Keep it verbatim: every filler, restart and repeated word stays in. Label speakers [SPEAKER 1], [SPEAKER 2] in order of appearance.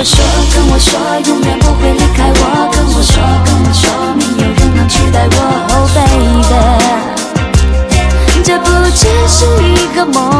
[SPEAKER 1] 我说，跟我说，永远不会离开我。跟我说，跟我说，没有人能取代我。Oh baby， 这不只是一个梦。